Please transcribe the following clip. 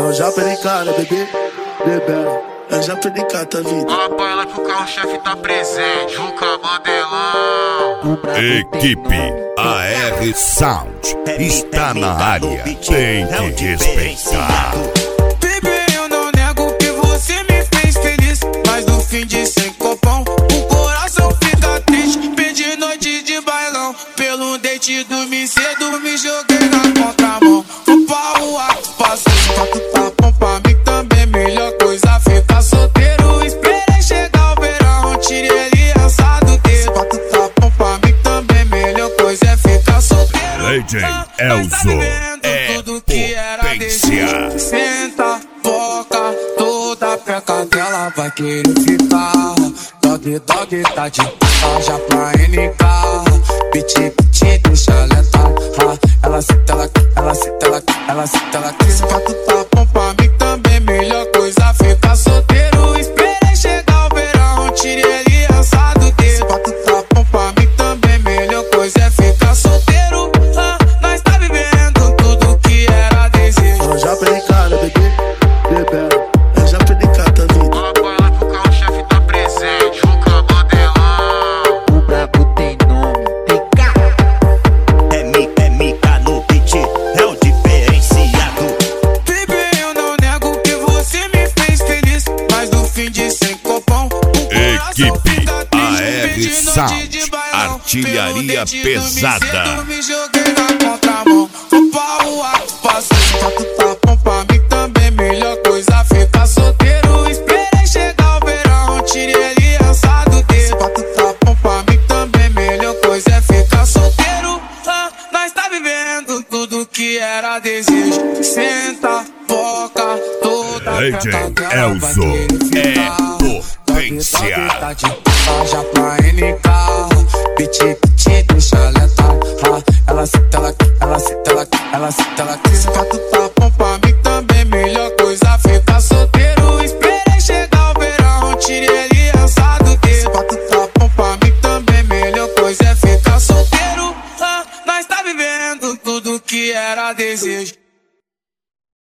Eu já perdi cara, bebê, bebê. Eu já perdi cara, tá vida. Fala pra ela que o carro-chefe tá presente. Juca Mandelão. Equipe AR Sound está na área. Tem que respeitar. Bebê, eu não nego que você me fez feliz, mas no fim de sem copão o coração fica triste. Perdi noite de bailão, pelo date dormi cedo, me joguei na contramão. Fui pra rua, passei quatro tapão pra mim também. Melhor coisa ficar solteiro. Esperei chegar o verão, tirei aliança do dedo. Quatro tapão pra mim também. Melhor coisa é ficar solteiro. Legend Elzo é potência. Senta, foca, toda peca dela vai querer ficar. Dog, dog, tá de já pra NK. Piti, piti, deixa ela letal. Ela senta, ela senta, ela senta, ela quis. Quatro tapão pra mim também. Melhor coisa ficar solteiro. Esperei chegar o verão, tirei aliança do dedo. Quatro tapão pra mim também. Melhor coisa é ficar solteiro. Nós tá vivendo tudo que era desejo. Eu já perdi cara, bebê, bebê. Eu já perdi cara, tá vida. Fala pra ela que o carro-chefe tá presente. Juca Mandelão. O brabo tem nome, PK. É Mika no beat, é o diferenciado. Bebê, eu não nego que você me fez feliz, mas no fim de sem copão Equipe AR Sound, artilharia pesada. Me joguei na contramão, fui pra rua, passei quatro tapão pra mim também. Melhor coisa ficar solteiro. Esperei chegar o verão, tirei aliança do dedo. Quatro tapão pra mim também. Melhor coisa é ficar solteiro. Nós tá vivendo tudo que era desejo. Senta, foca, toda Legend Elzo é potência. Já pra NK. Piti, piti, deixa letal. Ela senta, ela senta, ela senta, ela quis. Quatro tapão pra mim também. Melhor coisa ficar solteiro. Esperei chegar o verão, tirei aliança do dedo. Quatro tapão pra mim também. Melhor coisa é ficar solteiro. Nós tá vivendo tudo que era desejo.